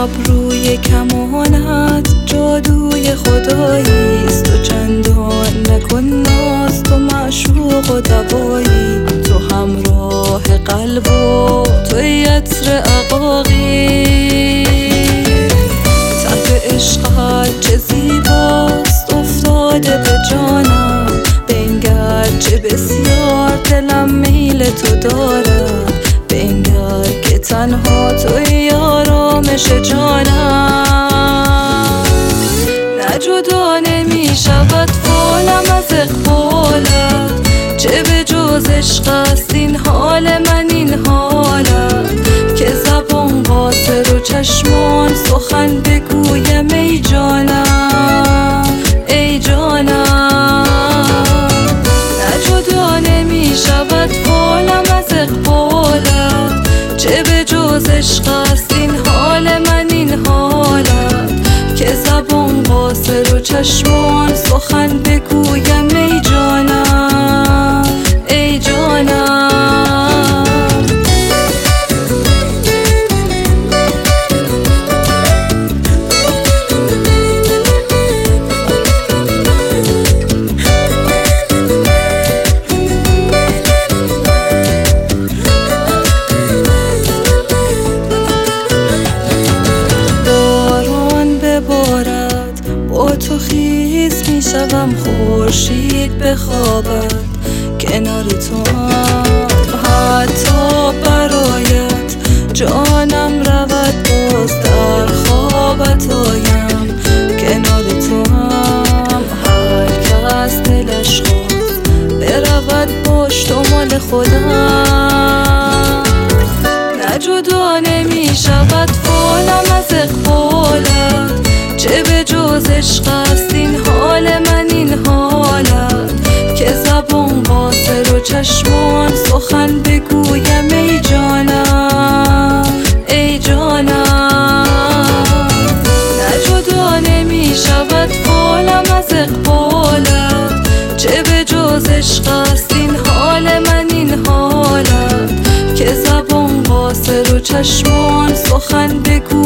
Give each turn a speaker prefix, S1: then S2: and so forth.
S1: ابروی کمانت جادوی خداییست. تو چندان نکن ناز، تو معشوق و دوایی، تو همراه قلب و توی عطر عقاقی. تف عشقت چه زیباست افتاده به جانم، بنگر چه بسیار دلم میل تو دارد، بنگر که تنها توی آرامش جانم. نه جدا نمی شود فالم از اقبالت، چه به جز عشق است این حال من این حالت، که زبان قاصر و چشمان سخن بگویم ای جانم ای جانم. نه جدا نمی شود فالم از اقبالت، چه به جز عشق است این حال من این حالت، که زبان قاصر و چشمان سخن بگویم ای جانم ای جانم. تو خیز می شوم خورشید بخوابد کنار تو هم، حتی برایت جانم رود باز در خوابت آیم کنار تو هم. هر کس دلش خواست برود باش تو مال خودم. نه جدا نمی شود فالم از اقبالت، چه به جز عشق است این حال من این حالت، که زبان قاصر و چشمان سخن بگویم ای جانم ای جانم. نه جدا نمی شود فالم از اقبالت، چه به جز عشق است این حال من این حالت، که زبان قاصر و چشمان سخن بگویم